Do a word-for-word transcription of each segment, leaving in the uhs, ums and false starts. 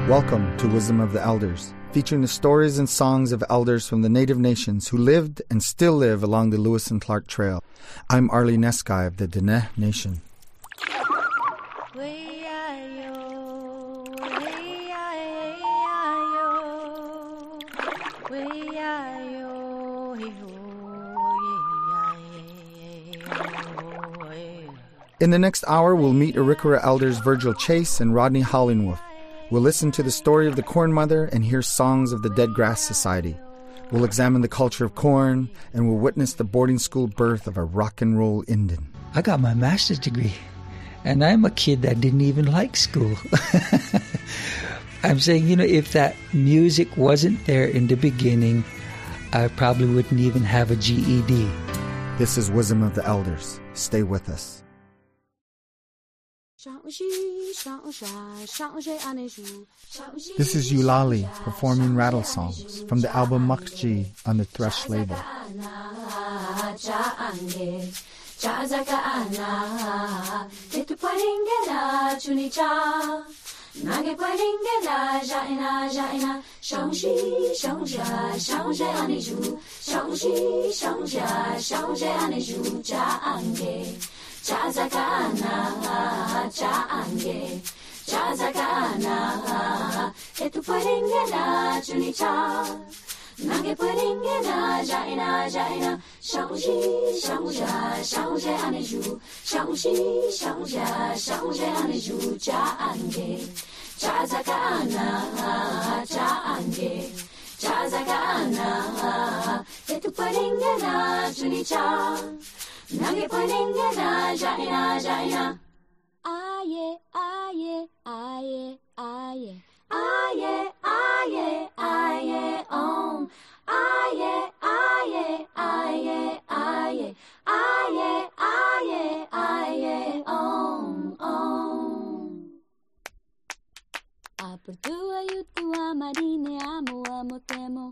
Welcome to Wisdom of the Elders, featuring the stories and songs of elders from the Native nations who lived and still live along the Lewis and Clark Trail. I'm Arlie Neskai of the Diné Nation. In the next hour, we'll meet Arikara elders Virgil Chase and Rodney Hollingworth. We'll listen to the story of the Corn Mother and hear songs of the Dead Grass Society. We'll examine the culture of corn, and we'll witness the boarding school birth of a rock and roll Indian. I got my master's degree, and I'm a kid that didn't even like school. I'm saying, you know, if that music wasn't there in the beginning, I probably wouldn't even have a G E D. This is Wisdom of the Elders. Stay with us. This is Eulalie performing rattle songs from the album Makji on the Thresh label. Chazakana, chaange, chazakana, etu pueringena, chunicha, nange pueringena, jaina, jaina, shauji, shauja, shauje aneju, shauji, shauja, shauje aneju, chaange, chazakana, chaange, chazakana, etu pueringena, chunicha. Nange pueringena, jaina, jaina. Aye, aye, aye, aye. Aye, aye, aye, om. Aye, aye, aye, aye. Aye, aye, aye, om, om. Apertua yutua marine amo amo temo.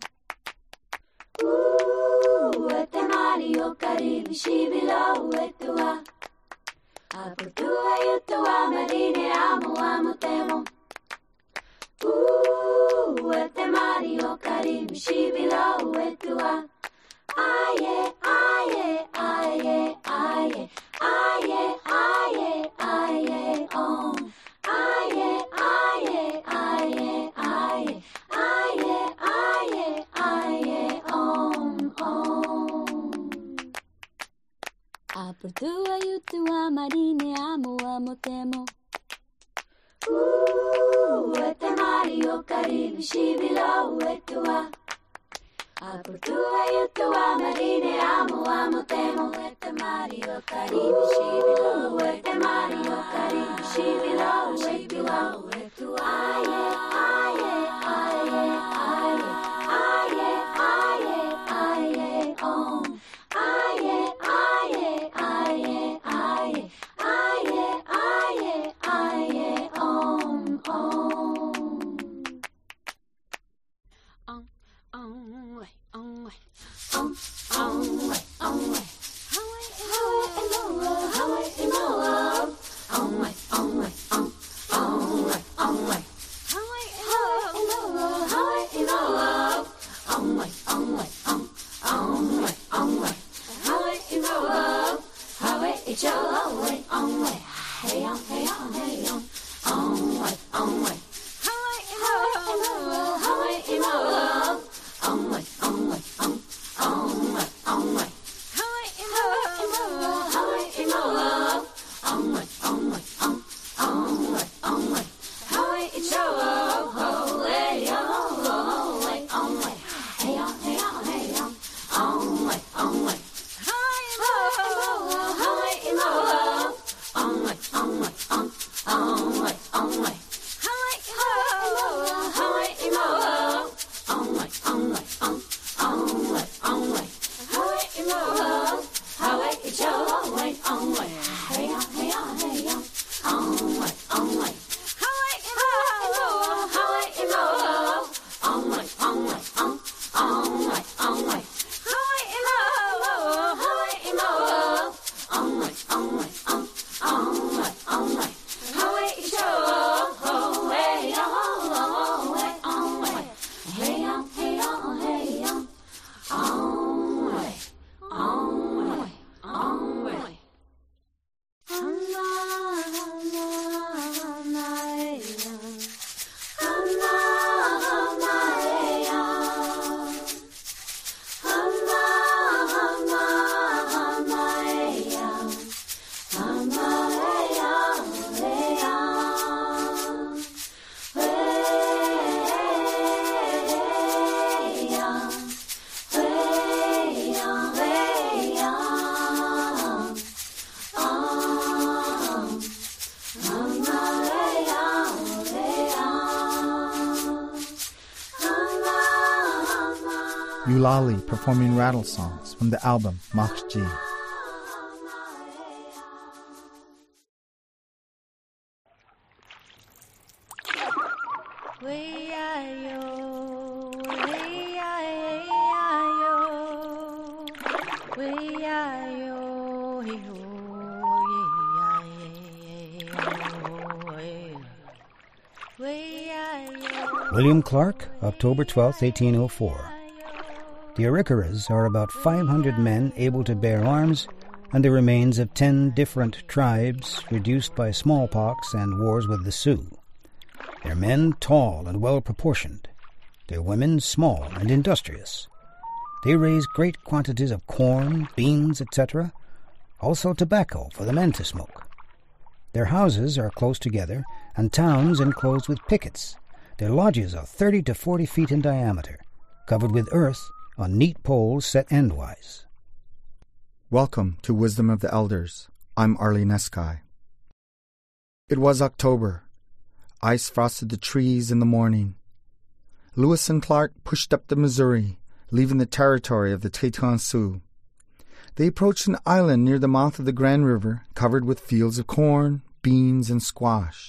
Ooh, ete Mario Caribe, shibilo, etua. Apertua, yutua, marine, amo, amo, temo. Ooh, ete Mario Caribe, shibilo, etua. Aye, aye, aye, aye. Aye, aye, aye, om. Aye, aye, aye, aye. Aye, aye, aye, om, om. Apertua, yutua, marine, amo, amo, temo. Ooh, ete Mario Caribe, shibilo, etua. Apertua, yutua, marine, amo, amo, temo. Ete Mario Caribe, shibilo, ete Mario Caribe, shibilo, shibilo, etua. Aye, aye, aye, aye. Aye, aye, aye, om. Aye, aye, aye, aye. Aye, aye, aye, om, om. Om, om, way, om, way. Om, om, way, om, way. Hawaii, Imoa, Hawaii, Imoa. Om, way, om, way, om, om, way, om, way. Hawaii, Imoa, Hawaii, Imoa. Om, way, om, way, om, om, way, om, way. Hawaii, Imoa, Hawaii, Icho, way, om, way. Hey, om, hey, om, hey, om, om, way, om, way. Hawaii, Imoa, Hawaii, Imoa. Om, way, om, way, om, om, way, om, way. Hawaii, Imoa, Hawaii, Imoa. Om, way, om, way, om, om, way, om, way. Hawaii, Icho, oh, hey, oh, way, om, way. Hey, om, hey, om, hey, om, om, way, om, way. Hawaii, Imoa, Hawaii, Imoa. Om, way, om, way, om, om, way, om, way. Hawaii, Eulalie performing rattle songs from the album Machji. William Clark, October twelfth, eighteen oh four. The Arikaras are about five hundred men able to bear arms, and the remains of ten different tribes reduced by smallpox and wars with the Sioux. Their men tall and well-proportioned, their women small and industrious. They raise great quantities of corn, beans, et cetera, also tobacco for the men to smoke. Their houses are close together, and towns enclosed with pickets. Their lodges are thirty to forty feet in diameter, covered with earth on neat poles set endwise. Welcome to Wisdom of the Elders. I'm Arlie Neskai. It was October. Ice frosted the trees in the morning. Lewis and Clark pushed up the Missouri, leaving the territory of the Teton Sioux. They approached an island near the mouth of the Grand River, covered with fields of corn, beans, and squash.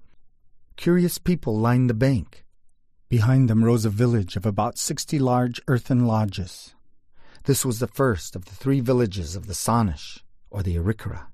Curious people lined the bank. Behind them rose a village of about sixty large earthen lodges. This was the first of the three villages of the Sanish, or the Arikara.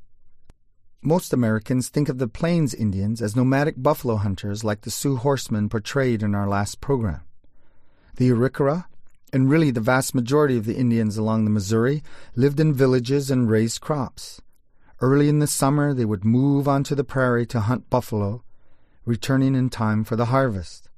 Most Americans think of the Plains Indians as nomadic buffalo hunters like the Sioux horsemen portrayed in our last program. The Arikara, and really the vast majority of the Indians along the Missouri, lived in villages and raised crops. Early in the summer they would move onto the prairie to hunt buffalo, returning in time for the harvest.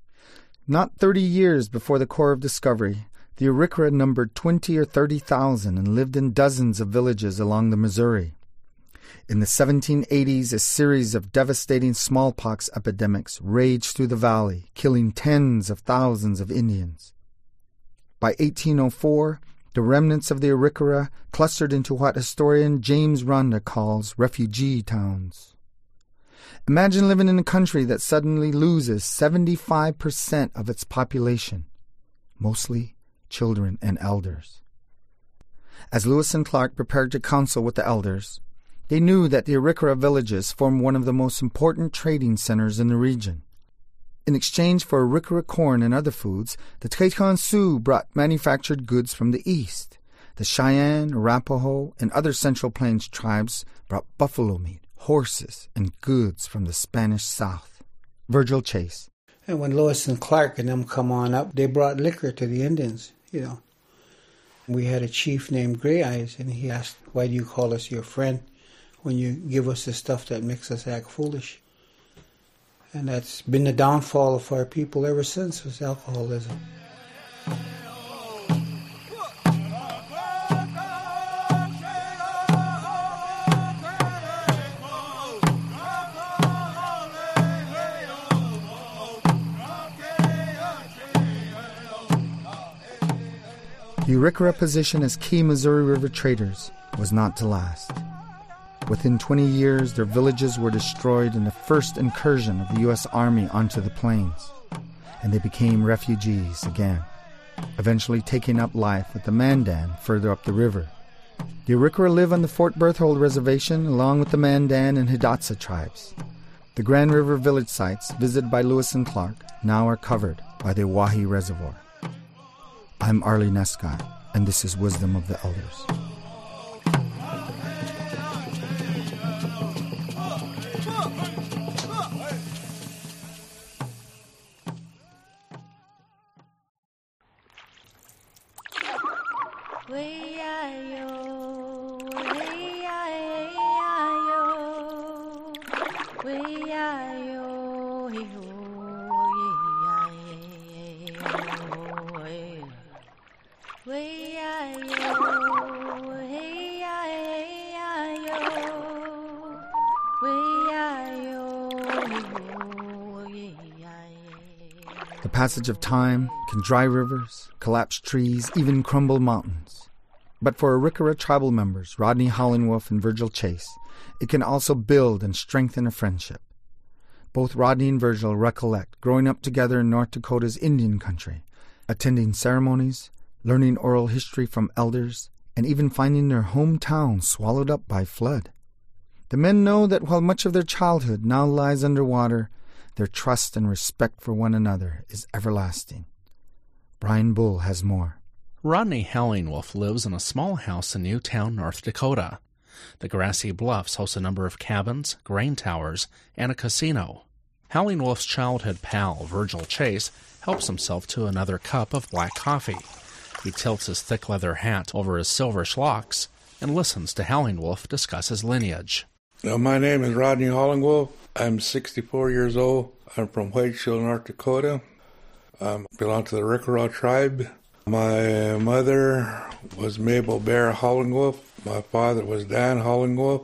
Not thirty years before the Corps of Discovery, the Arikara numbered twenty or thirty thousand and lived in dozens of villages along the Missouri. In the seventeen eighties, a series of devastating smallpox epidemics raged through the valley, killing tens of thousands of Indians. By eighteen oh four, the remnants of the Arikara clustered into what historian James Rhonda calls refugee towns. Imagine living in a country that suddenly loses seventy-five percent of its population, mostly children and elders. As Lewis and Clark prepared to counsel with the elders, they knew that the Arikara villages formed one of the most important trading centers in the region. In exchange for Arikara corn and other foods, the Teton Sioux brought manufactured goods from the east. The Cheyenne, Arapaho, and other Central Plains tribes brought buffalo meat, horses, and goods from the Spanish South. Virgil Chase. And when Lewis and Clark and them come on up, they brought liquor to the Indians, you know. We had a chief named Gray Eyes, and he asked, why do you call us your friend when you give us the stuff that makes us act foolish? And that's been the downfall of our people ever since, was alcoholism. The Arikara position as key Missouri River traders was not to last. Within twenty years, their villages were destroyed in the first incursion of the U S Army onto the plains, and they became refugees again, eventually taking up life with the Mandan further up the river. The Arikara live on the Fort Berthold Reservation along with the Mandan and Hidatsa tribes. The Grand River village sites visited by Lewis and Clark now are covered by the Oahe Reservoir. I'm Arlie Neskai, and this is Wisdom of the Elders. The passage of time can dry rivers, collapse trees, even crumble mountains. But for Arikara tribal members, Rodney Hollingwolf and Virgil Chase, it can also build and strengthen a friendship. Both Rodney and Virgil recollect growing up together in North Dakota's Indian country, attending ceremonies, learning oral history from elders, and even finding their hometown swallowed up by flood. The men know that while much of their childhood now lies underwater, their trust and respect for one another is everlasting. Brian Bull has more. Rodney Hallingwolf lives in a small house in Newtown, North Dakota. The grassy bluffs host a number of cabins, grain towers, and a casino. Hallingwolf's childhood pal, Virgil Chase, helps himself to another cup of black coffee. He tilts his thick leather hat over his silverish locks and listens to Hallingwolf discuss his lineage. Now, my name is Rodney Hallingwolf. I'm sixty-four years old. I'm from Whiteshield, North Dakota. I belong to the Rickeraw tribe. My mother was Mabel Bear Hallingwolf. My father was Dan Hallingwolf.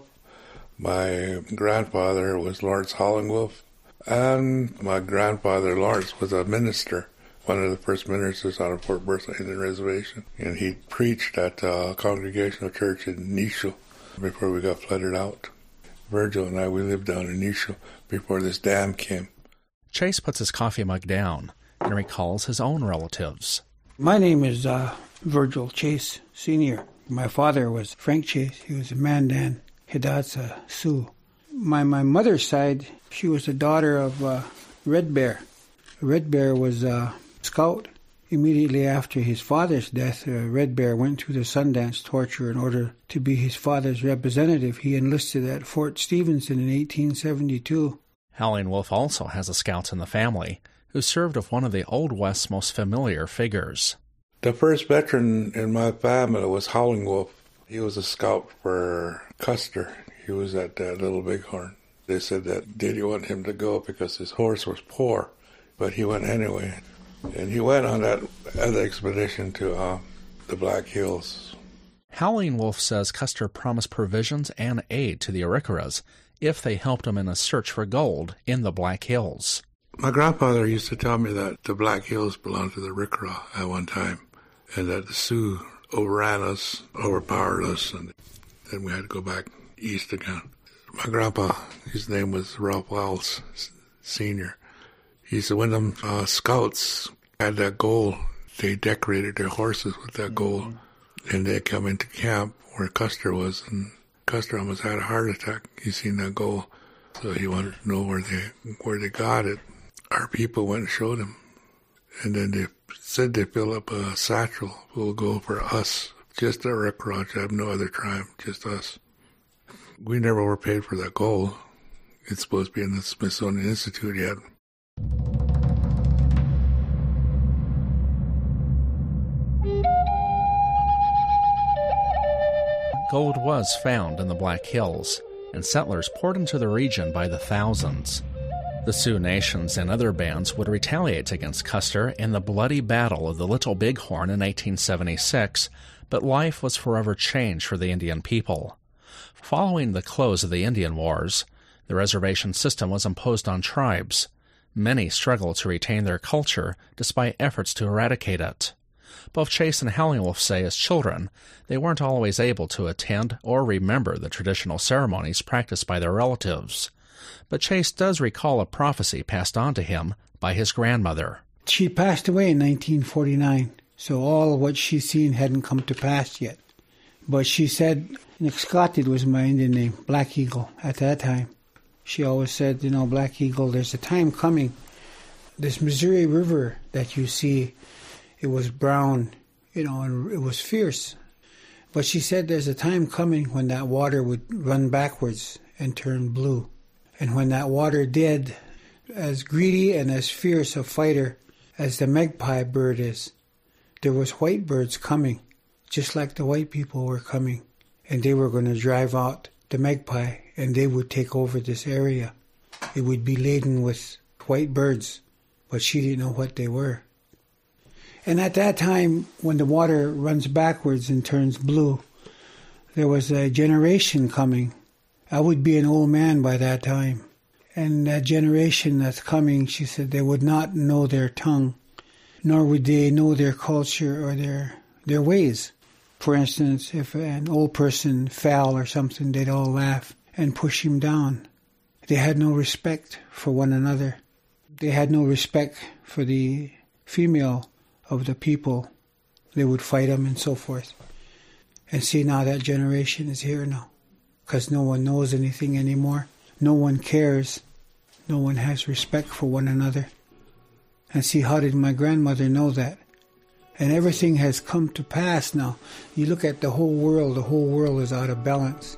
My grandfather was Lawrence Hallingwolf. And my grandfather, Lawrence, was a minister, one of the first ministers on Fort Bertha Indian Reservation. And he preached at a Congregational Church in Nisho before we got flooded out. Virgil and I, we lived down in Nisho before this dam came. Chase puts his coffee mug down and recalls his own relatives. My name is uh, Virgil Chase, Senior. My father was Frank Chase. He was a Mandan, Hidatsa, Sioux. My my mother's side, she was the daughter of uh, Red Bear. Red Bear was a scout. Immediately after his father's death, uh, Red Bear went through the Sundance torture in order to be his father's representative. He enlisted at Fort Stevenson in eighteen seventy-two. Hallingwolf also has a scout in the family who served with one of the Old West's most familiar figures. The first veteran in my family was Hallingwolf. He was a scout for Custer. He was at uh, Little Bighorn. They said that they didn't want him to go because his horse was poor, but he went anyway. And he went on that other expedition to uh, the Black Hills. Hallingwolf says Custer promised provisions and aid to the Arikaras if they helped him in a search for gold in the Black Hills. My grandfather used to tell me that the Black Hills belonged to the Arikara at one time, and that the Sioux overran us, overpowered us, and then we had to go back east again. My grandpa, his name was Ralph Wells, Senior. He said when them uh, scouts had that gold, they decorated their horses with that gold, mm-hmm. and they come into camp where Custer was, and Custer almost had a heart attack. He seen that gold, so he wanted to know where they where they got it. Our people went and showed him, and then they said they fill up a satchel full of gold for us, just our Rickeraw tribe, no other tribe, just us. We never were paid for that gold. It's supposed to be in the Smithsonian Institute yet. Gold was found in the Black Hills, and settlers poured into the region by the thousands. The Sioux Nations and other bands would retaliate against Custer in the bloody Battle of the Little Bighorn in eighteen seventy-six, but life was forever changed for the Indian people. Following the close of the Indian Wars, the reservation system was imposed on tribes. Many struggled to retain their culture despite efforts to eradicate it. Both Chase and Hallingwolf say as children, they weren't always able to attend or remember the traditional ceremonies practiced by their relatives. But Chase does recall a prophecy passed on to him by his grandmother. She passed away in nineteen forty-nine, so all what she's seen hadn't come to pass yet. But she said, Nixcotted was my Indian name, Black Eagle, at that time. She always said, you know, Black Eagle, there's a time coming. This Missouri River that you see, it was brown, you know, and it was fierce. But she said there's a time coming when that water would run backwards and turn blue. And when that water did, as greedy and as fierce a fighter as the magpie bird is, there was white birds coming, just like the white people were coming. And they were going to drive out the magpie, and they would take over this area. It would be laden with white birds, but she didn't know what they were. And at that time, when the water runs backwards and turns blue, there was a generation coming. I would be an old man by that time. And that generation that's coming, she said, they would not know their tongue, nor would they know their culture or their their ways. For instance, if an old person fell or something, they'd all laugh and push him down. They had no respect for one another. They had no respect for the female of the people. They would fight them and so forth. And see, now that generation is here now. Because no one knows anything anymore. No one cares. No one has respect for one another. And see, how did my grandmother know that? And everything has come to pass now. You look at the whole world, the whole world is out of balance.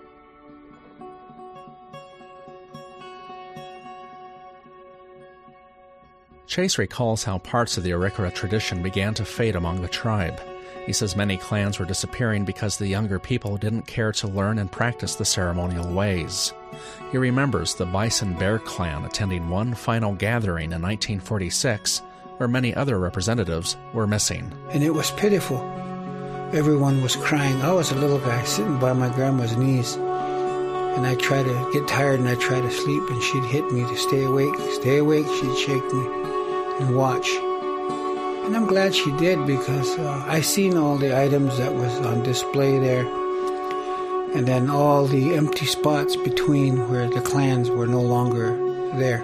Chase recalls how parts of the Arikara tradition began to fade among the tribe. He says many clans were disappearing because the younger people didn't care to learn and practice the ceremonial ways. He remembers the Bison Bear clan attending one final gathering in nineteen forty-six, where many other representatives were missing. And it was pitiful. Everyone was crying. I was a little guy sitting by my grandma's knees. And I'd try to get tired and I'd try to sleep, and she'd hit me to stay awake. Stay awake, she'd shake me and watch. And I'm glad she did, because uh, I seen all the items that was on display there, and then all the empty spots between where the clans were no longer there.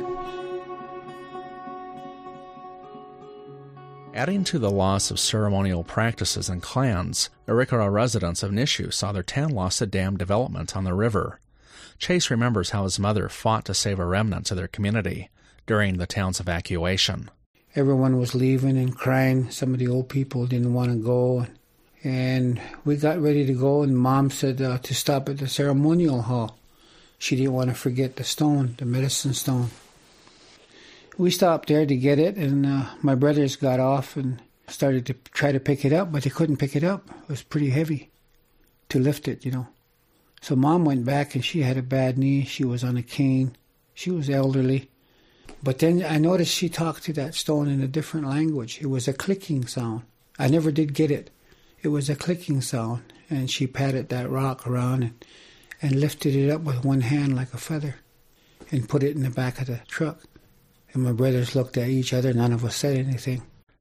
Adding to the loss of ceremonial practices and clans, Arikara residents of Nishu saw their town lost to dam development on the river. Chase remembers how his mother fought to save a remnant of their community during the town's evacuation. Everyone was leaving and crying. Some of the old people didn't want to go. And we got ready to go, and Mom said uh, to stop at the ceremonial hall. She didn't want to forget the stone, the medicine stone. We stopped there to get it, and uh, my brothers got off and started to try to pick it up, but they couldn't pick it up. It was pretty heavy to lift it, you know. So Mom went back, and she had a bad knee. She was on a cane. She was elderly. But then I noticed she talked to that stone in a different language. It was a clicking sound. I never did get it. It was a clicking sound. And she patted that rock around and, and lifted it up with one hand like a feather and put it in the back of the truck. And my brothers looked at each other. None of us said anything.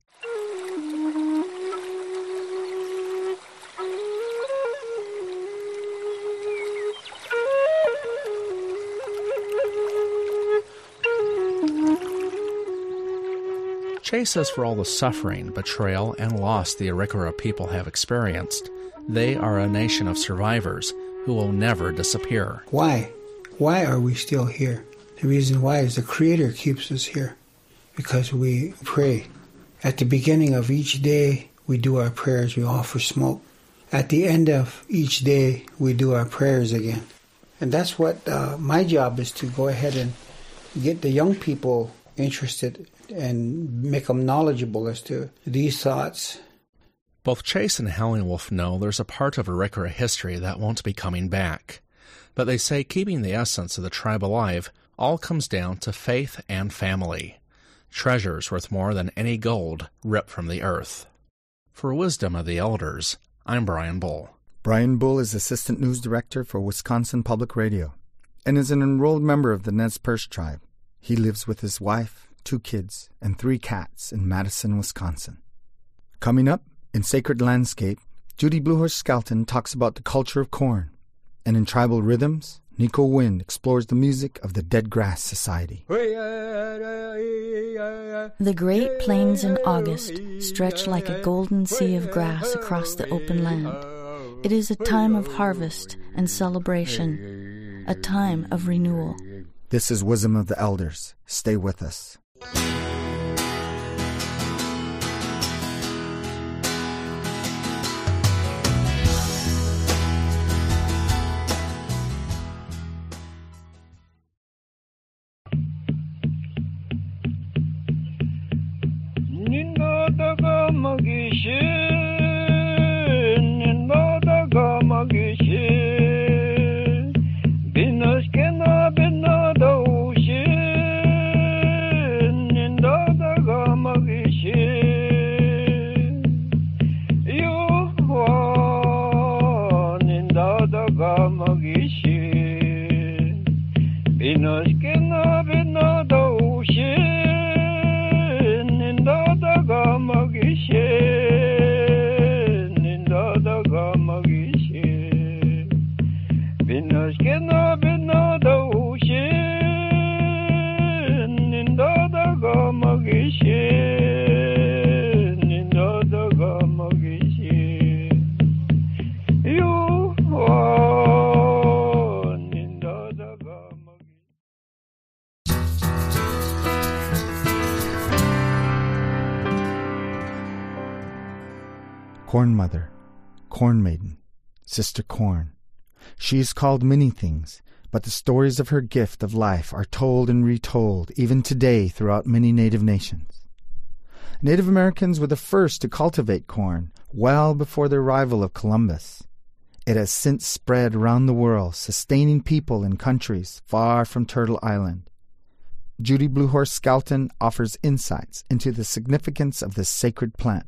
Chase says for all the suffering, betrayal, and loss the Arikara people have experienced, they are a nation of survivors who will never disappear. Why? Why are we still here? The reason why is the Creator keeps us here, because we pray. At the beginning of each day, we do our prayers, we offer smoke. At the end of each day, we do our prayers again. And that's what uh, my job is, to go ahead and get the young people interested and make them knowledgeable as to these thoughts. Both Chase and Howling Wolf know there's a part of Arikara history that won't be coming back. But they say keeping the essence of the tribe alive all comes down to faith and family. Treasures worth more than any gold ripped from the earth. For Wisdom of the Elders, I'm Brian Bull. Brian Bull is Assistant News Director for Wisconsin Public Radio and is an enrolled member of the Nez Perce tribe. He lives with his wife, two kids, and three cats in Madison, Wisconsin. Coming up, in Sacred Landscape, Judy Bluehorse Skelton talks about the culture of corn. And in Tribal Rhythms, Nico Wind explores the music of the Dead Grass Society. The Great Plains in August stretch like a golden sea of grass across the open land. It is a time of harvest and celebration, a time of renewal. This is Wisdom of the Elders. Stay with us. Ninda daga magi Corn Mother, Corn Maiden, Sister Corn. She is called many things, but the stories of her gift of life are told and retold even today throughout many Native nations. Native Americans were the first to cultivate corn well before the arrival of Columbus. It has since spread around the world, sustaining people in countries far from Turtle Island. Judy Bluehorse Skelton offers insights into the significance of this sacred plant.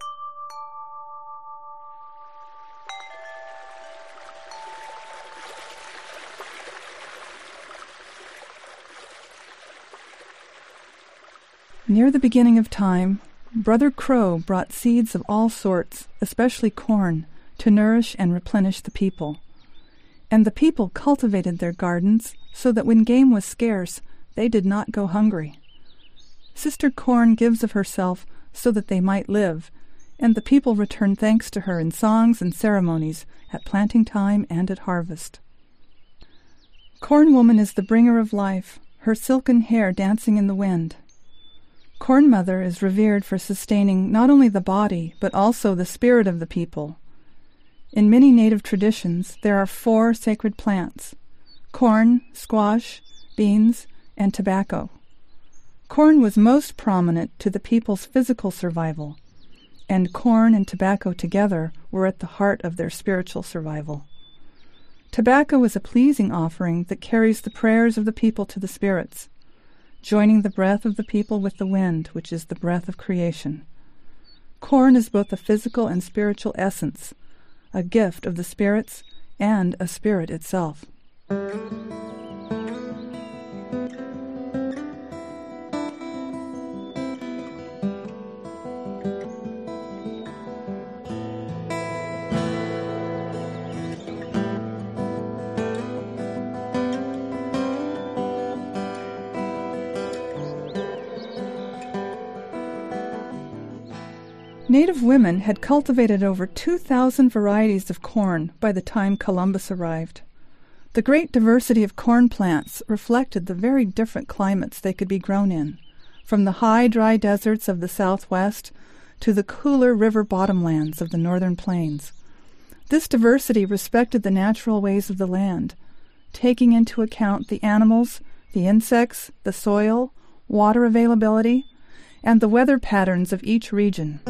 Near the beginning of time, Brother Crow brought seeds of all sorts, especially corn, to nourish and replenish the people. And the people cultivated their gardens so that when game was scarce, they did not go hungry. Sister Corn gives of herself so that they might live, and the people return thanks to her in songs and ceremonies at planting time and at harvest. Corn Woman is the bringer of life, her silken hair dancing in the wind. Corn Mother is revered for sustaining not only the body, but also the spirit of the people. In many Native traditions, there are four sacred plants: corn, squash, beans, and tobacco. Corn was most prominent to the people's physical survival, and corn and tobacco together were at the heart of their spiritual survival. Tobacco is a pleasing offering that carries the prayers of the people to the spirits, joining the breath of the people with the wind, which is the breath of creation. Corn is both a physical and spiritual essence, a gift of the spirits and a spirit itself. Native women had cultivated over two thousand varieties of corn by the time Columbus arrived. The great diversity of corn plants reflected the very different climates they could be grown in, from the high, dry deserts of the southwest to the cooler river bottomlands of the northern plains. This diversity respected the natural ways of the land, taking into account the animals, the insects, the soil, water availability, and the weather patterns of each region.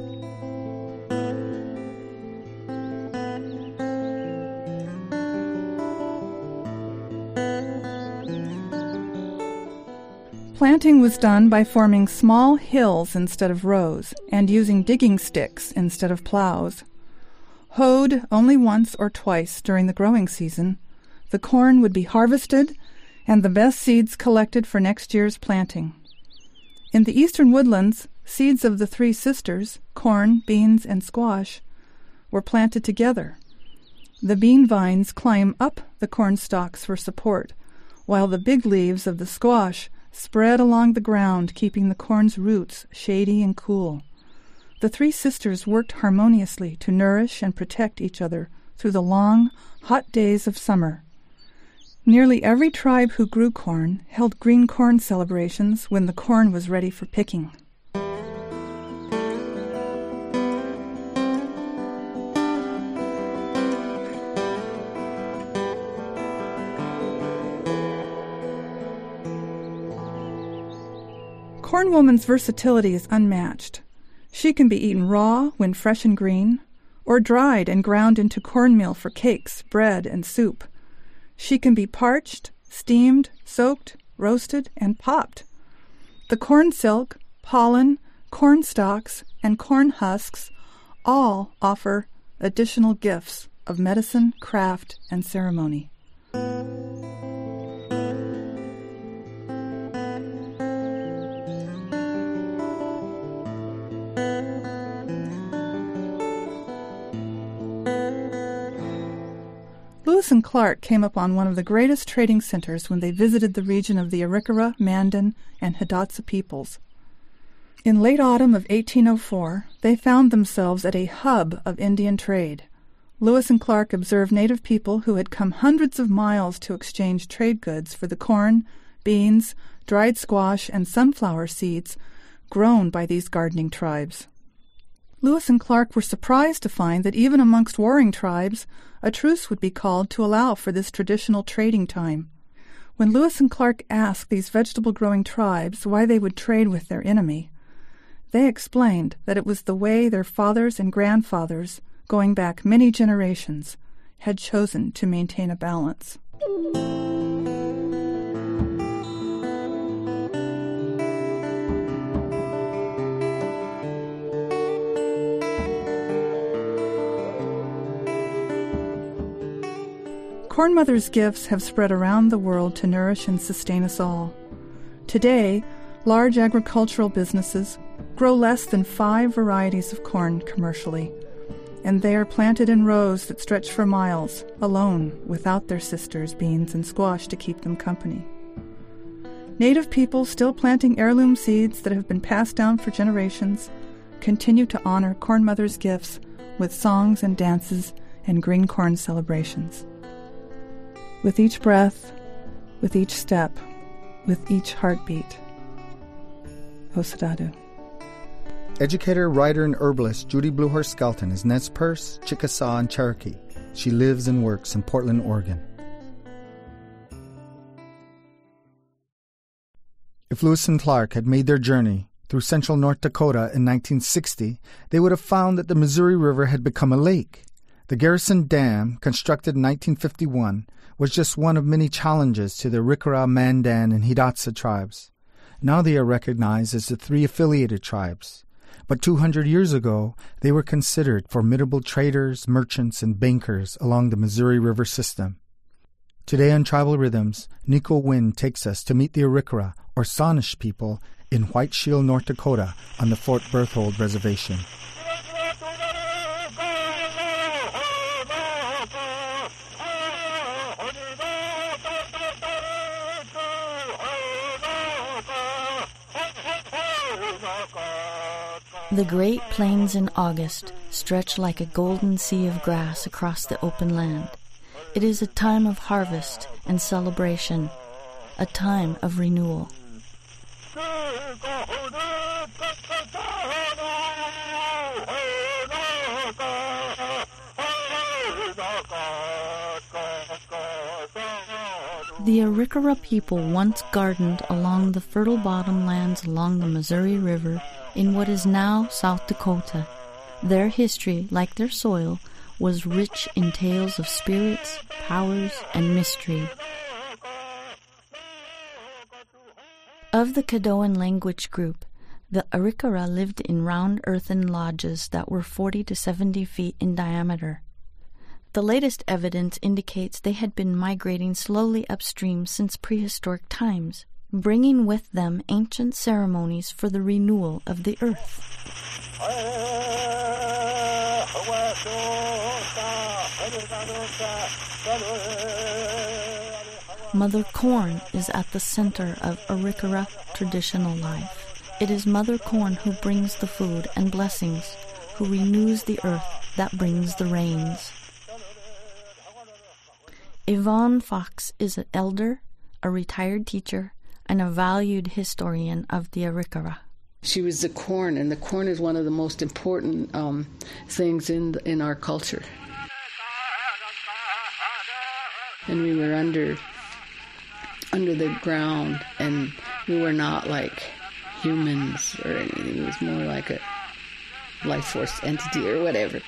Planting was done by forming small hills instead of rows and using digging sticks instead of plows. Hoed only once or twice during the growing season, the corn would be harvested and the best seeds collected for next year's planting. In the eastern woodlands, seeds of the three sisters, corn, beans, and squash, were planted together. The bean vines climb up the corn stalks for support, while the big leaves of the squash spread along the ground, keeping the corn's roots shady and cool. The three sisters worked harmoniously to nourish and protect each other through the long, hot days of summer. Nearly every tribe who grew corn held green corn celebrations when the corn was ready for picking. Corn Woman's versatility is unmatched. She can be eaten raw when fresh and green, or dried and ground into cornmeal for cakes, bread, and soup. She can be parched, steamed, soaked, roasted, and popped. The corn silk, pollen, corn stalks, and corn husks all offer additional gifts of medicine, craft, and ceremony. Lewis and Clark came upon one of the greatest trading centers when they visited the region of the Arikara, Mandan, and Hidatsa peoples. In late autumn of eighteen oh four, they found themselves at a hub of Indian trade. Lewis and Clark observed native people who had come hundreds of miles to exchange trade goods for the corn, beans, dried squash, and sunflower seeds grown by these gardening tribes. Lewis and Clark were surprised to find that even amongst warring tribes, a truce would be called to allow for this traditional trading time. When Lewis and Clark asked these vegetable-growing tribes why they would trade with their enemy, they explained that it was the way their fathers and grandfathers, going back many generations, had chosen to maintain a balance. Corn Mother's gifts have spread around the world to nourish and sustain us all. Today, large agricultural businesses grow less than five varieties of corn commercially, and they are planted in rows that stretch for miles, alone, without their sisters, beans and squash, to keep them company. Native people still planting heirloom seeds that have been passed down for generations continue to honor Corn Mother's gifts with songs and dances and green corn celebrations. With each breath, with each step, with each heartbeat. Osadadu. Educator, writer, and herbalist Judy Bluehorse Skelton is Nez Perce, Chickasaw, and Cherokee. She lives and works in Portland, Oregon. If Lewis and Clark had made their journey through central North Dakota in nineteen sixty, they would have found that the Missouri River had become a lake. The Garrison Dam, constructed in nineteen fifty-one, was just one of many challenges to the Arikara, Mandan, and Hidatsa tribes. Now they are recognized as the three affiliated tribes. But two hundred years ago, they were considered formidable traders, merchants, and bankers along the Missouri River system. Today on Tribal Rhythms, Nico Wynn takes us to meet the Arikara, or Sonish people, in White Shield, North Dakota, on the Fort Berthold Reservation. The Great Plains in August stretch like a golden sea of grass across the open land. It is a time of harvest and celebration, a time of renewal. The Arikara people once gardened along the fertile bottomlands along the Missouri River in what is now South Dakota. Their history, like their soil, was rich in tales of spirits, powers, and mystery. Of the Caddoan language group, the Arikara lived in round earthen lodges that were forty to seventy feet in diameter. The latest evidence indicates they had been migrating slowly upstream since prehistoric times, bringing with them ancient ceremonies for the renewal of the earth. Mother Corn is at the center of Arikara traditional life. It is Mother Corn who brings the food and blessings, who renews the earth that brings the rains. Yvonne Fox is an elder, a retired teacher, and a valued historian of the Arikara. She was the corn, and the corn is one of the most important um, things in in our culture. And we were under under the ground, and we were not like humans or anything. It was more like a life force entity or whatever.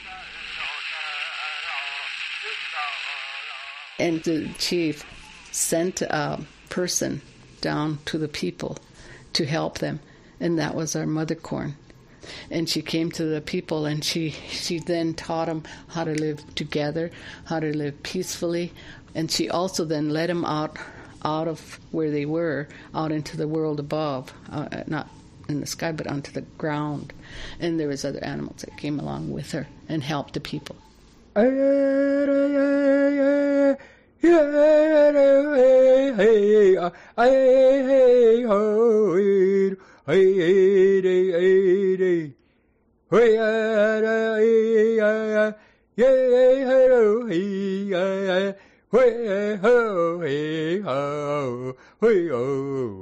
And the chief sent a person down to the people to help them, and that was our Mother Corn. And she came to the people, and she, she then taught them how to live together, how to live peacefully, and she also then led them out, out of where they were, out into the world above, uh, not in the sky, but onto the ground. And there was other animals that came along with her and helped the people.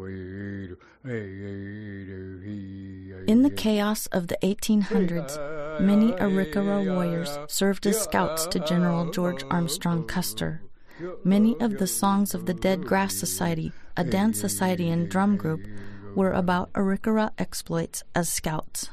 In the chaos of the eighteen hundreds, Many Arikara warriors served as scouts to General George Armstrong Custer. Many of the songs of the Dead Grass Society, a dance society and drum group, were about Arikara exploits as scouts.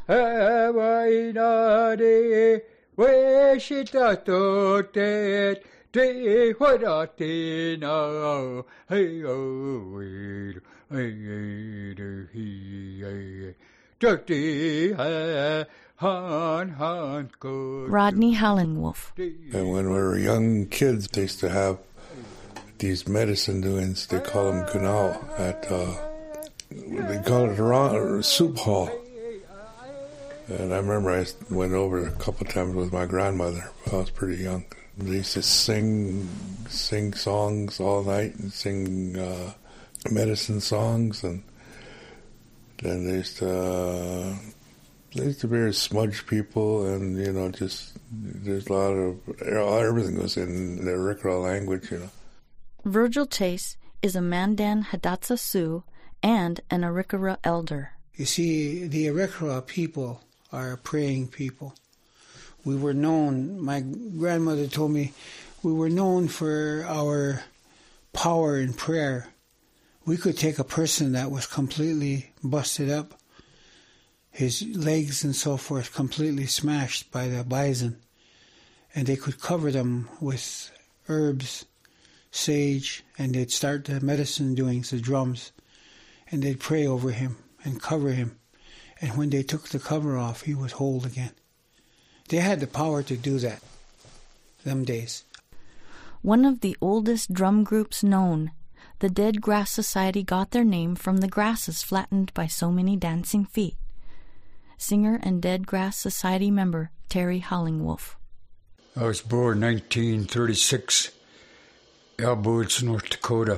Rodney Howling-Wolf. And when we were young kids, they used to have these medicine doings. They call them gunal at, uh, they call it a soup hall. And I remember I went over a couple of times with my grandmother when I was pretty young. They used to sing, sing songs all night and sing uh, medicine songs, and then they used to uh, they used to be smudge people, and you know, just there's a lot of everything was in the Arikara language, you know. Virgil Chase is a Mandan Hidatsa Sioux and an Arikara elder. You see, the Arikara people are a praying people. We were known, my grandmother told me, we were known for our power in prayer. We could take a person that was completely busted up, his legs and so forth completely smashed by the bison, and they could cover them with herbs, sage, and they'd start the medicine doings, the drums, and they'd pray over him and cover him. And when they took the cover off, he was whole again. They had the power to do that, them days. One of the oldest drum groups known, the Dead Grass Society got their name from the grasses flattened by so many dancing feet. Singer and Dead Grass Society member Terry Howling-Wolf. I was born nineteen thirty-six, Elbow Woods, North Dakota.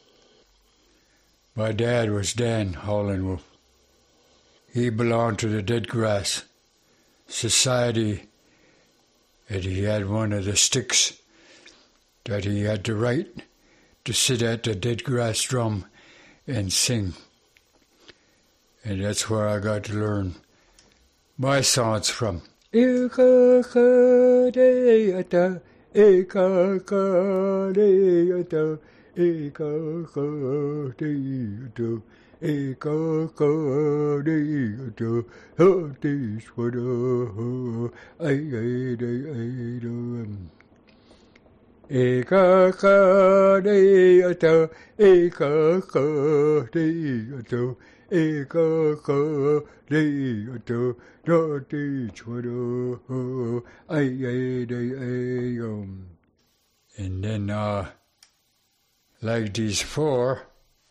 My dad was Dan Howling-Wolf. He belonged to the Dead Grass Society, and he had one of the sticks that he had the right to sit at the dead grass drum and sing. And that's where I got to learn my songs from. Eka ka de ata, eka ka de ata, eka ka de ata, da de chwada, ay ay de ay um. And then, uh, like these four,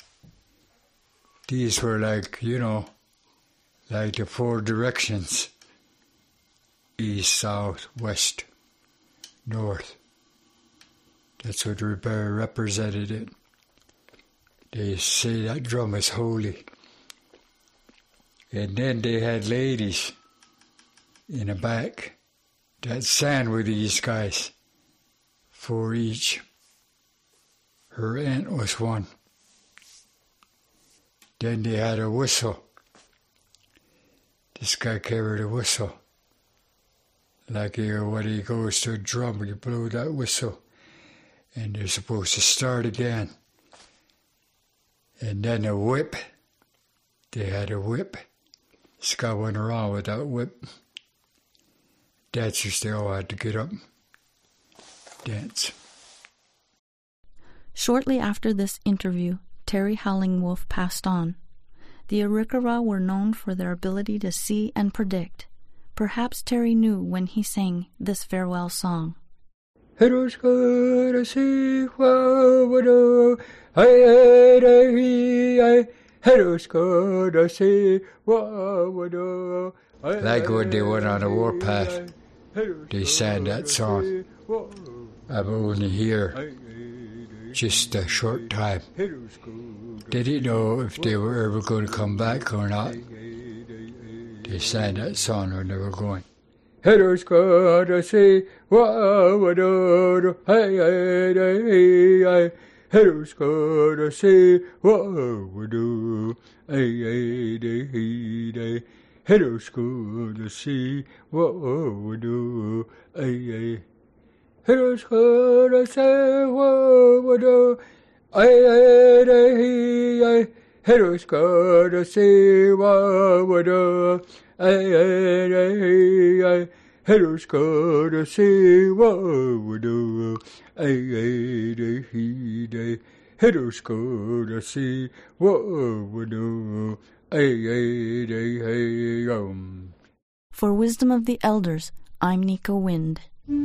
these were like, you know, like the four directions: east, south, west, north. That's what represented it. They say that drum is holy. And then they had ladies in the back that sang with these guys, four each. Her aunt was one. Then they had a whistle. This guy carried a whistle. Like here, when he goes to a drum, you blow that whistle, and they're supposed to start again. And then a whip. They had a whip. This guy went around with that whip. Dancers, they all had to get up, dance. Shortly after this interview, Terry Howling-Wolf passed on. The Arikara were known for their ability to see and predict. Perhaps Terry knew when he sang this farewell song. Like when they went on a warpath, they sang that song. I'm only here just a short time. They didn't know if they were ever going to come back or not. They sang that song when they were going. Headers gotta say, wa-wa-do, hey-hey-hey-hey. Headers gotta say, wa-wa-do, hey-hey-hey-hey. Hello, school to see what we do. Ay, ay. Hello, school to say what we do. Ay, ay, ay, ay. Hello, school to see what we do. Ay, ay, ay, ay. Hello, school to see what we do. Ay, ay, ay, ay. Hello, school to see what we do. For Wisdom of the Elders, I'm Nico Wind.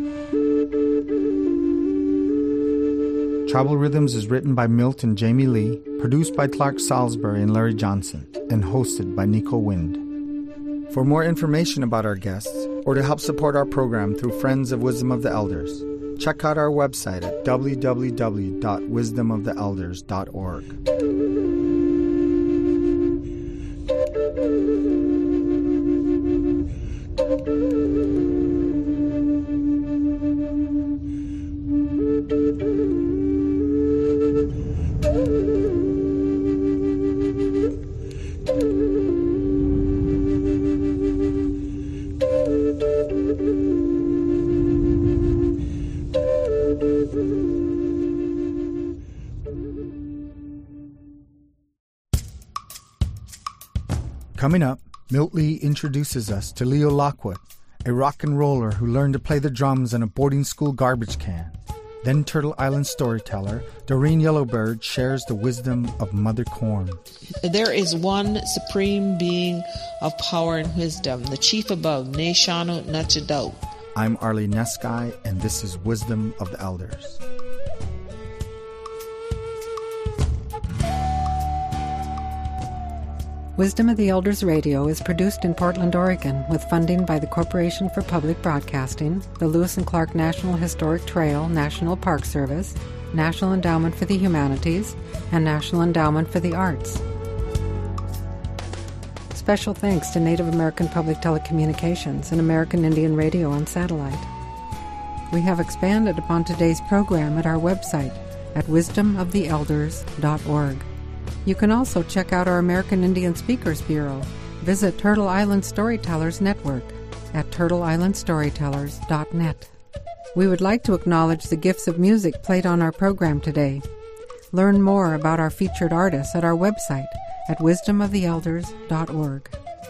Tribal Rhythms is written by Milt and Jamie Lee, produced by Clark Salisbury and Larry Johnson, and hosted by Nico Wind. For more information about our guests, or to help support our program through Friends of Wisdom of the Elders, check out our website at w w w dot wisdom of the elders dot org. Coming up, Milt Lee introduces us to Leo Lockwood, a rock and roller who learned to play the drums in a boarding school garbage can. Then Turtle Island storyteller Doreen Yellowbird shares the wisdom of Mother Corn. There is one supreme being of power and wisdom, the chief above, Neshanu Nachadau. I'm Arlie Neskai, and this is Wisdom of the Elders. Wisdom of the Elders Radio is produced in Portland, Oregon, with funding by the Corporation for Public Broadcasting, the Lewis and Clark National Historic Trail National Park Service, National Endowment for the Humanities, and National Endowment for the Arts. Special thanks to Native American Public Telecommunications and American Indian Radio on satellite. We have expanded upon today's program at our website at wisdom of the elders dot org. You can also check out our American Indian Speakers Bureau. Visit Turtle Island Storytellers Network at turtle island storytellers dot net. We would like to acknowledge the gifts of music played on our program today. Learn more about our featured artists at our website at wisdom of the elders dot org.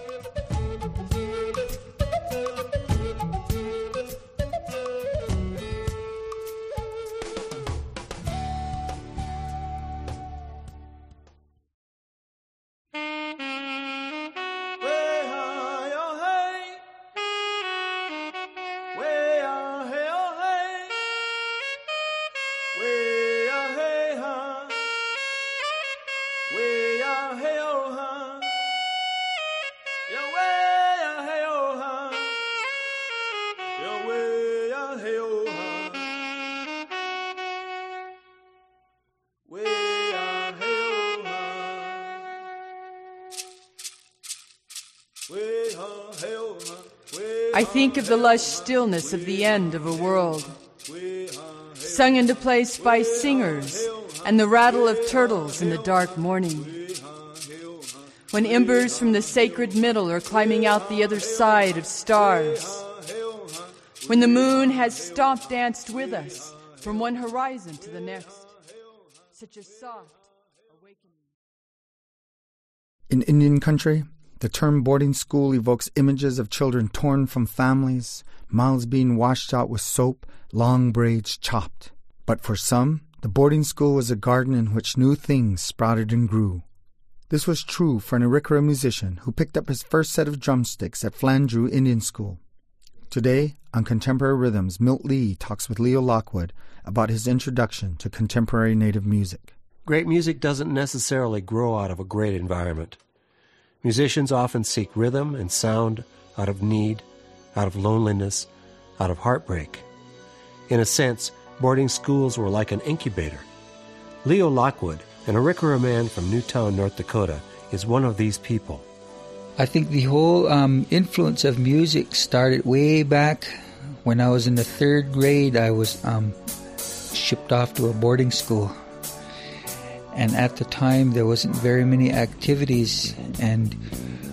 I think of the lush stillness of the end of a world, sung into place by singers and the rattle of turtles in the dark morning. When embers from the sacred middle are climbing out the other side of stars. When the moon has stomp danced with us from one horizon to the next. Such a soft awakening. In Indian country, the term boarding school evokes images of children torn from families, mouths being washed out with soap, long braids chopped. But for some, the boarding school was a garden in which new things sprouted and grew. This was true for an Arikara musician who picked up his first set of drumsticks at Flandreau Indian School. Today, on Contemporary Rhythms, Milt Lee talks with Leo Lockwood about his introduction to contemporary Native music. Great music doesn't necessarily grow out of a great environment. Musicians often seek rhythm and sound out of need, out of loneliness, out of heartbreak. In a sense, boarding schools were like an incubator. Leo Lockwood, an Arikara man from Newtown, North Dakota, is one of these people. I think the whole um, influence of music started way back when I was in the third grade. I was um, shipped off to a boarding school. And at the time, there wasn't very many activities, and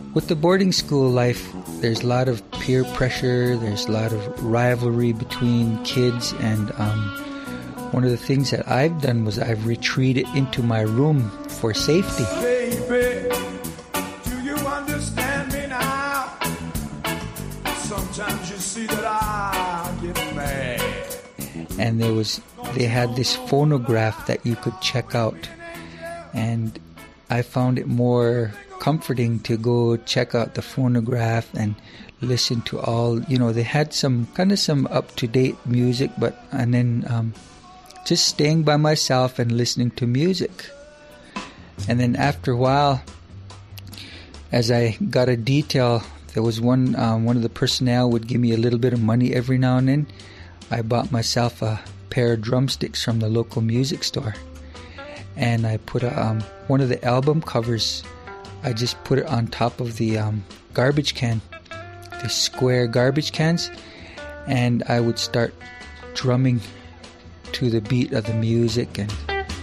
With the boarding school life, there's a lot of peer pressure, there's a lot of rivalry between kids, and um, one of the things that I've done was I've retreated into my room for safety. Baby, do you understand me now? Sometimes you see that I get mad. And there was, they had this phonograph that you could check out, and I found it more comforting to go check out the phonograph and listen to all, you know, they had some kind of some up-to-date music, but and then um, just staying by myself and listening to music. And then after a while, as I got a detail, there was one um, one of the personnel would give me a little bit of money every now and then. I bought myself a pair of drumsticks from the local music store, and I put a, um, one of the album covers, I just put it on top of the um, garbage can, the square garbage cans, and I would start drumming to the beat of the music. And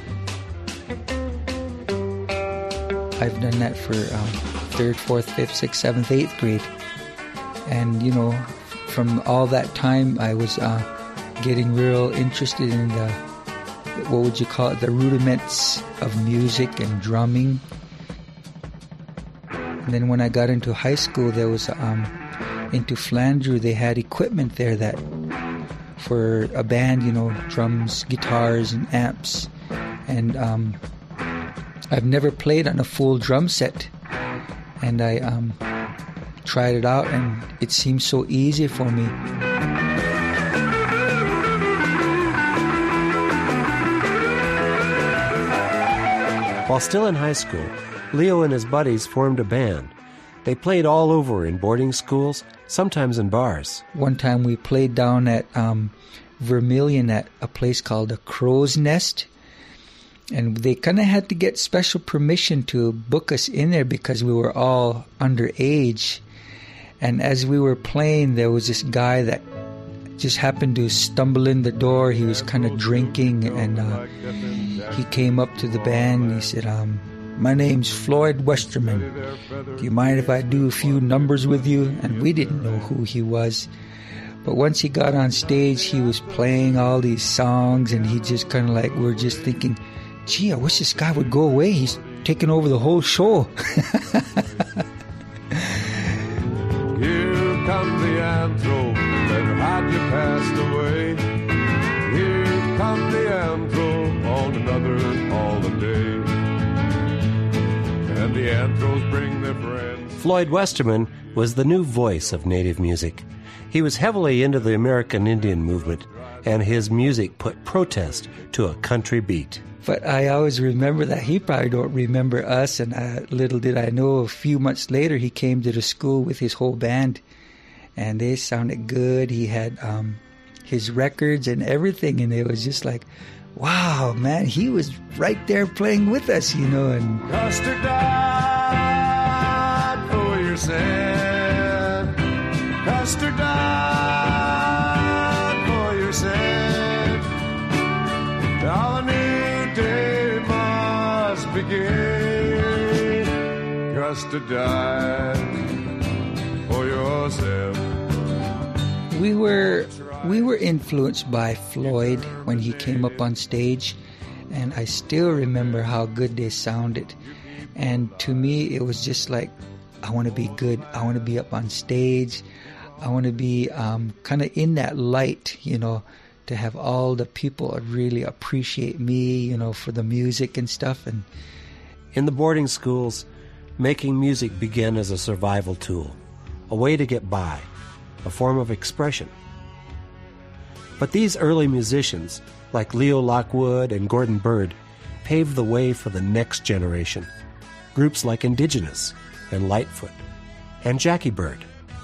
I've done that for um, third, fourth, fifth, sixth, seventh, eighth grade. And, you know, from all that time, I was uh, getting real interested in the, what would you call it, the rudiments of music and drumming. And then when I got into high school, there was, um, into Flandreau, they had equipment there that, for a band, you know, drums, guitars, and amps. And um, I've never played on a full drum set. And I um, tried it out, and it seemed so easy for me. While still in high school, Leo and his buddies formed a band. They played all over in boarding schools, sometimes in bars. One time we played down at um, Vermilion at a place called the Crow's Nest. And they kind of had to get special permission to book us in there because we were all underage. And as we were playing, there was this guy that just happened to stumble in the door. He was kind of drinking, and uh, he came up to the band and he said, um, "My name's Floyd Westerman. Do you mind if I do a few numbers with you?" And we didn't know who he was. But once he got on stage, he was playing all these songs, and he just kind of like, we're just thinking, gee, I wish this guy would go away. He's taking over the whole show. Here comes the anthro, better hide you passed away. Here comes the anthro on another holiday. And the anthros bring their friends. Floyd Westerman was the new voice of Native music. He was heavily into the American Indian movement, and his music put protest to a country beat. But I always remember that. He probably don't remember us, and uh, little did I know, a few months later he came to the school with his whole band, and they sounded good. He had um, his records and everything, and it was just like, wow, man, he was right there playing with us, you know. And Custer died for your sin. Custer died for your sin. Now a new day must begin. Custer died for your sin. We were we were influenced by Floyd when he came up on stage, and I still remember how good they sounded. And to me, it was just like, I want to be good. I want to be up on stage. I want to be um, kind of in that light, you know, to have all the people really appreciate me, you know, for the music and stuff. And in the boarding schools, making music began as a survival tool, a way to get by, a form of expression. But these early musicians, like Leo Lockwood and Gordon Bird, paved the way for the next generation. Groups like Indigenous and Lightfoot and Jackie Bird.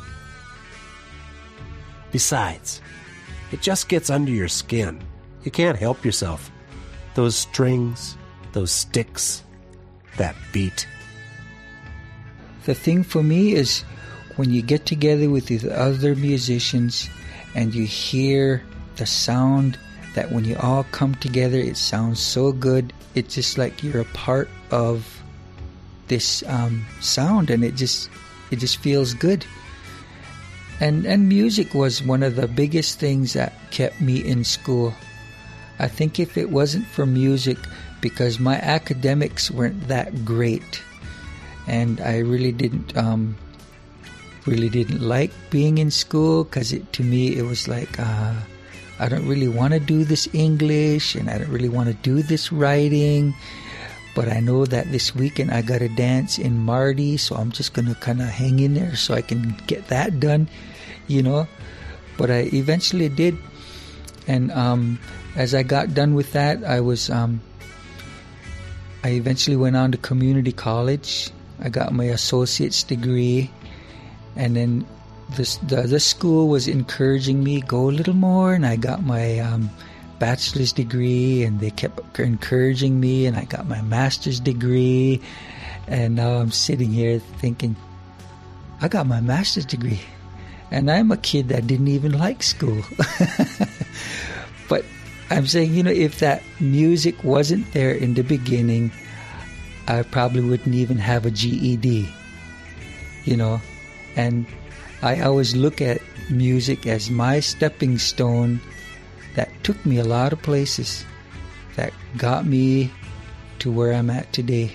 Besides, it just gets under your skin. You can't help yourself. Those strings, those sticks, that beat. The thing for me is when you get together with these other musicians and you hear the sound, that when you all come together, it sounds so good. It's just like you're a part of this um, sound, and it just it just feels good. And and music was one of the biggest things that kept me in school. I think if it wasn't for music, because my academics weren't that great, and I really didn't um, really didn't like being in school, because it, to me it was like uh, I don't really want to do this English, and I don't really want to do this writing. But I know that this weekend I got to dance in Mardi, so I'm just going to kind of hang in there so I can get that done, you know. But I eventually did. And um, as I got done with that, I was, um, I eventually went on to community college. I got my associate's degree. And then this, the, the school was encouraging me, go a little more. And I got my um, bachelor's degree, and they kept encouraging me, and I got my master's degree. And now I'm sitting here thinking, I got my master's degree, and I'm a kid that didn't even like school. But I'm saying, you know, if that music wasn't there in the beginning, I probably wouldn't even have a G E D, you know. And I always look at music as my stepping stone that took me a lot of places, that got me to where I'm at today.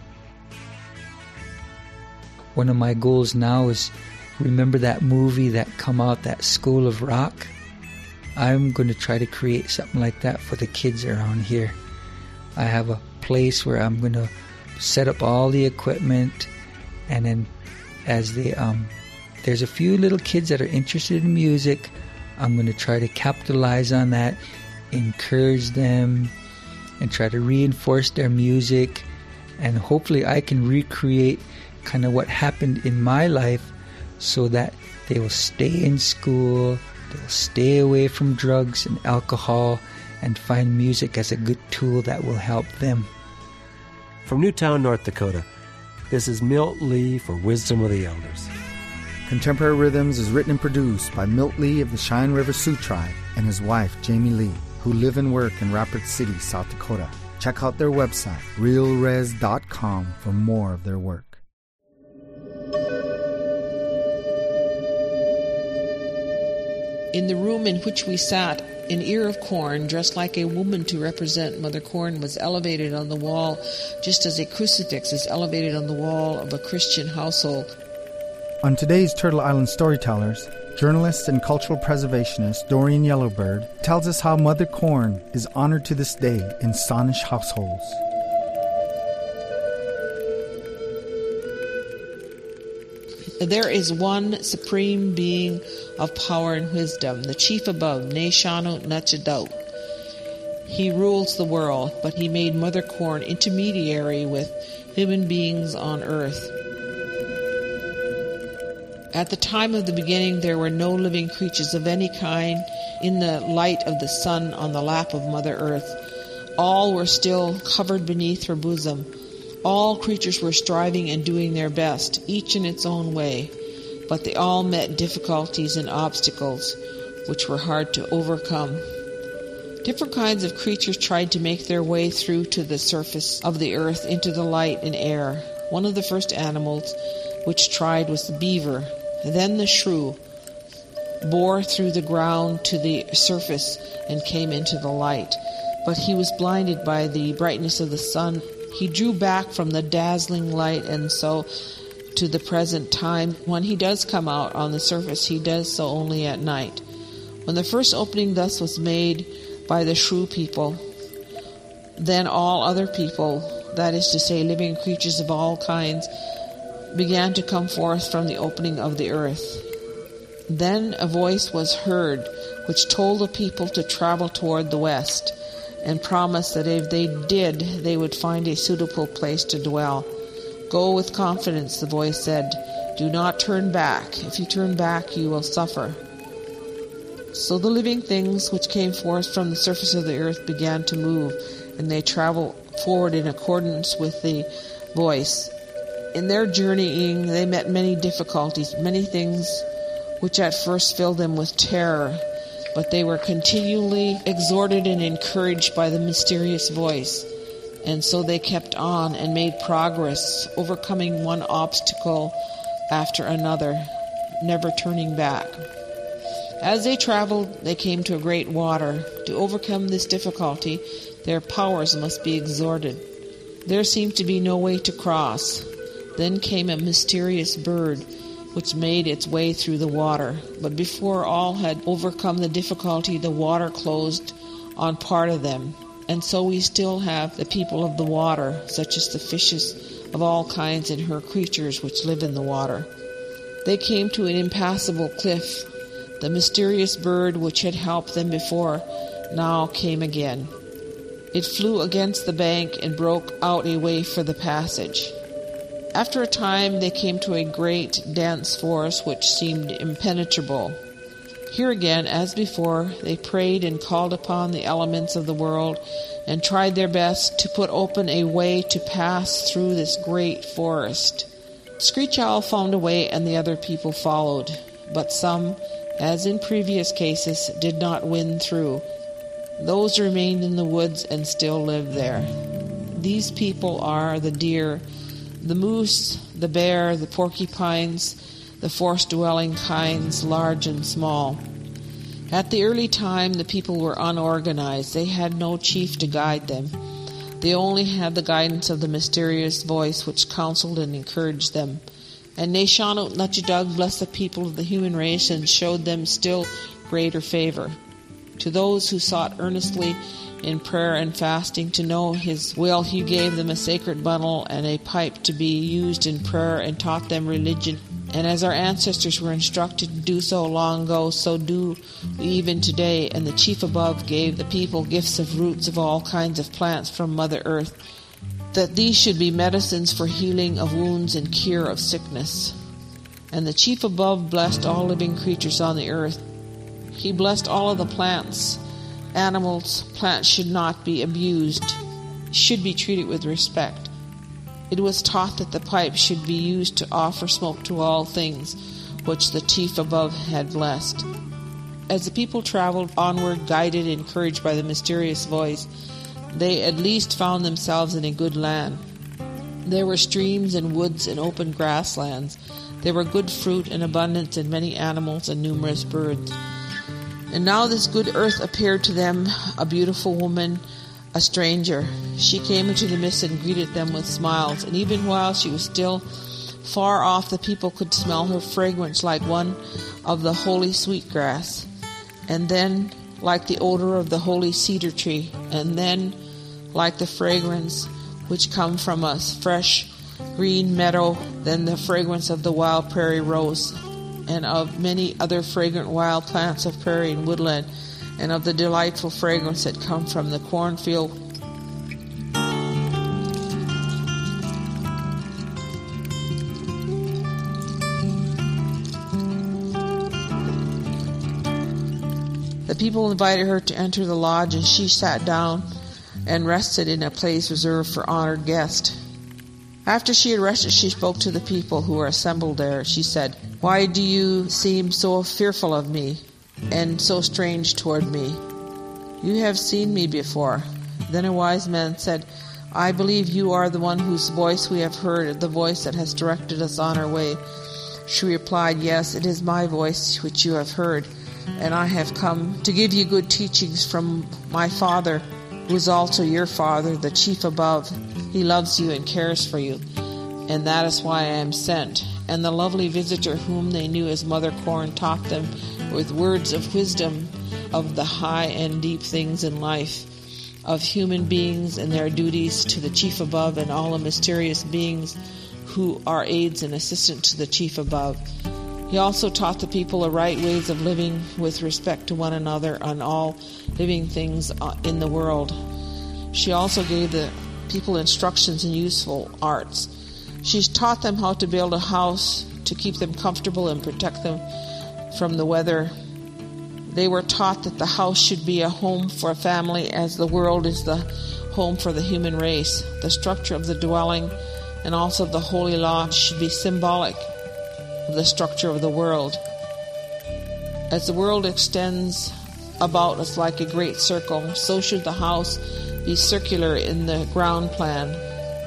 One of my goals now is, remember that movie that come out, that School of Rock? I'm going to try to create something like that for the kids around here. I have a place where I'm going to set up all the equipment, and then as they, um, there's a few little kids that are interested in music, I'm going to try to capitalize on that, encourage them, and try to reinforce their music. And hopefully I can recreate kind of what happened in my life so that they will stay in school, they'll stay away from drugs and alcohol, and find music as a good tool that will help them. From Newtown, North Dakota, this is Milt Lee for Wisdom of the Elders. Contemporary Rhythms is written and produced by Milt Lee of the Cheyenne River Sioux Tribe and his wife, Jamie Lee, who live and work in Rapid City, South Dakota. Check out their website, real res dot com, for more of their work. In the room in which we sat, an ear of corn, dressed like a woman to represent Mother Corn, was elevated on the wall, just as a crucifix is elevated on the wall of a Christian household. On today's Turtle Island Storytellers, journalist and cultural preservationist Dorian Yellowbird tells us how Mother Corn is honored to this day in Sonish households. There is one supreme being of power and wisdom, the chief above, Neshanu Nachadot. He rules the world, but he made Mother Corn intermediary with human beings on earth. At the time of the beginning, there were no living creatures of any kind in the light of the sun on the lap of Mother Earth. All were still covered beneath her bosom. All creatures were striving and doing their best, each in its own way, but they all met difficulties and obstacles which were hard to overcome. Different kinds of creatures tried to make their way through to the surface of the earth into the light and air. One of the first animals which tried was the beaver. Then the shrew bore through the ground to the surface and came into the light. But he was blinded by the brightness of the sun. He drew back from the dazzling light, and so to the present time, when he does come out on the surface, he does so only at night. When the first opening thus was made by the shrew people, then all other people, that is to say, living creatures of all kinds, began to come forth from the opening of the earth. Then a voice was heard which told the people to travel toward the west, and promised that if they did, they would find a suitable place to dwell. Go with confidence, the voice said. Do not turn back. If you turn back, you will suffer. So the living things which came forth from the surface of the earth began to move, and they traveled forward in accordance with the voice. In their journeying, they met many difficulties, many things which at first filled them with terror, but they were continually exhorted and encouraged by the mysterious voice. And so they kept on and made progress, overcoming one obstacle after another, never turning back. As they traveled, they came to a great water. To overcome this difficulty, their powers must be exerted. There seemed to be no way to cross. Then came a mysterious bird, which made its way through the water. But before all had overcome the difficulty, the water closed on part of them. And so we still have the people of the water, such as the fishes of all kinds and her creatures which live in the water. They came to an impassable cliff. The mysterious bird which had helped them before now came again. It flew against the bank and broke out a way for the passage. After a time they came to a great, dense forest which seemed impenetrable. Here again, as before, they prayed and called upon the elements of the world and tried their best to put open a way to pass through this great forest. Screech Owl found a way and the other people followed, but some, as in previous cases, did not win through. Those remained in the woods and still live there. These people are the deer, the moose, the bear, the porcupines, the forest-dwelling kinds, large and small. At the early time, the people were unorganized. They had no chief to guide them. They only had the guidance of the mysterious voice which counseled and encouraged them. And Neshanut Natchidug blessed the people of the human race and showed them still greater favor. To those who sought earnestly in prayer and fasting to know his will, he gave them a sacred bundle and a pipe to be used in prayer and taught them religion. And as our ancestors were instructed to do so long ago, so do we even today. And the Chief above gave the people gifts of roots of all kinds of plants from Mother Earth, that these should be medicines for healing of wounds and cure of sickness. And the Chief above blessed all living creatures on the earth. He blessed all of the plants. Animals, plants should not be abused, should be treated with respect. It was taught that the pipe should be used to offer smoke to all things, which the Chief above had blessed. As the people traveled onward, guided and encouraged by the mysterious voice, they at least found themselves in a good land. There were streams and woods and open grasslands. There were good fruit and abundance and many animals and numerous birds. And now this good earth appeared to them, a beautiful woman, a stranger. She came into the mist and greeted them with smiles, and even while she was still far off, the people could smell her fragrance like one of the holy sweetgrass, and then like the odor of the holy cedar tree, and then like the fragrance which come from a fresh green meadow, then the fragrance of the wild prairie rose, and of many other fragrant wild plants of prairie and woodland, and of the delightful fragrance that come from the cornfield. The people invited her to enter the lodge, and she sat down and rested in a place reserved for honored guests. After she had rested, she spoke to the people who were assembled there. She said, "Why do you seem so fearful of me and so strange toward me? You have seen me before." Then a wise man said, "I believe you are the one whose voice we have heard, the voice that has directed us on our way." She replied, "Yes, it is my voice which you have heard, and I have come to give you good teachings from my Father, who is also your Father, the Chief above. He loves you and cares for you, and that is why I am sent." And the lovely visitor whom they knew as Mother Corn taught them with words of wisdom of the high and deep things in life, of human beings and their duties to the Chief above and all the mysterious beings who are aids and assistants to the Chief above. He also taught the people the right ways of living with respect to one another and all living things in the world. She also gave the people instructions in useful arts. She taught them how to build a house to keep them comfortable and protect them from the weather. They were taught that the house should be a home for a family, as the world is the home for the human race. The structure of the dwelling and also the holy law should be symbolic of the structure of the world. As the world extends about us like a great circle, so should the house be circular in the ground plan.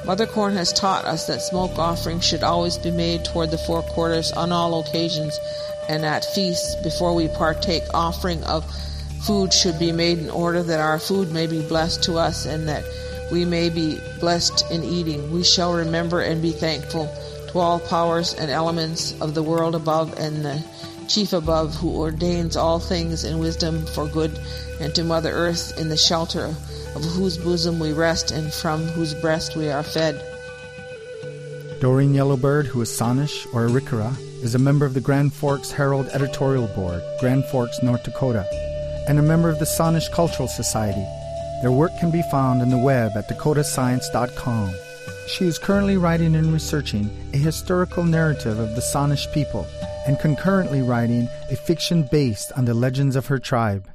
Mother Corn has taught us that smoke offerings should always be made toward the four quarters on all occasions, and at feasts before we partake. Offering of food should be made in order that our food may be blessed to us and that we may be blessed in eating. We shall remember and be thankful to all powers and elements of the world above and the Chief above, who ordains all things in wisdom for good, and to Mother Earth, in the shelter of whose bosom we rest and from whose breast we are fed. Doreen Yellowbird, who is Sanish or Arikara, is a member of the Grand Forks Herald Editorial Board, Grand Forks, North Dakota, and a member of the Sanish Cultural Society. Their work can be found on the web at dakota science dot com. She is currently writing and researching a historical narrative of the Sanish people and concurrently writing a fiction based on the legends of her tribe.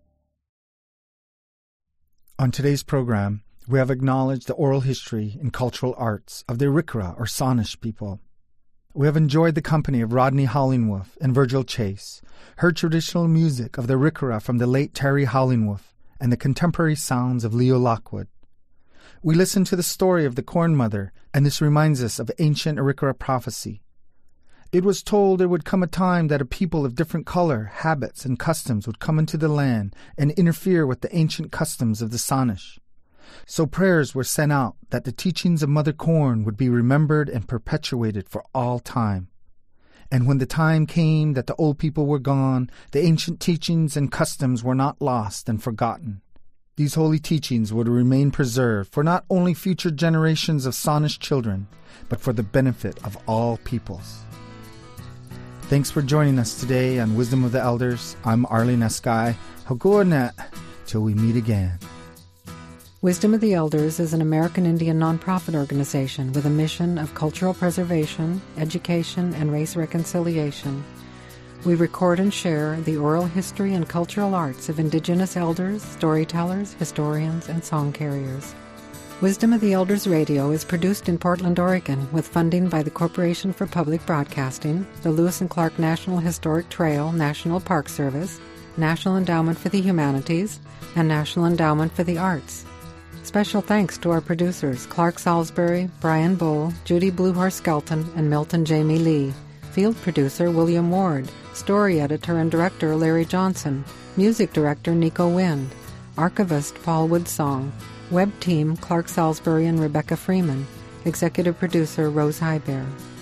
On today's program, we have acknowledged the oral history and cultural arts of the Arikara or Sanish people. We have enjoyed the company of Rodney Hollingworth and Virgil Chase, heard traditional music of the Arikara from the late Terry Hollingworth, and the contemporary sounds of Leo Lockwood. We listened to the story of the Corn Mother, and this reminds us of ancient Arikara prophecy. It was told there would come a time that a people of different color, habits, and customs would come into the land and interfere with the ancient customs of the Sanish. So prayers were sent out that the teachings of Mother Corn would be remembered and perpetuated for all time. And when the time came that the old people were gone, the ancient teachings and customs were not lost and forgotten. These holy teachings would remain preserved for not only future generations of Sanish children, but for the benefit of all peoples. Thanks for joining us today on Wisdom of the Elders. I'm Arlene Eskai. Hagoanet. Till we meet again. Wisdom of the Elders is an American Indian nonprofit organization with a mission of cultural preservation, education, and race reconciliation. We record and share the oral history and cultural arts of Indigenous elders, storytellers, historians, and song carriers. Wisdom of the Elders Radio is produced in Portland, Oregon, with funding by the Corporation for Public Broadcasting, the Lewis and Clark National Historic Trail National Park Service, National Endowment for the Humanities, and National Endowment for the Arts. Special thanks to our producers, Clark Salisbury, Brian Bull, Judy Bluehorse Skelton, and Milton Jamie Lee. Field producer, William Ward. Story editor and director, Larry Johnson. Music director, Nico Wind. Archivist, Paul Woodsong. Web team, Clark Salisbury and Rebecca Freeman. Executive producer, Rose Highbear.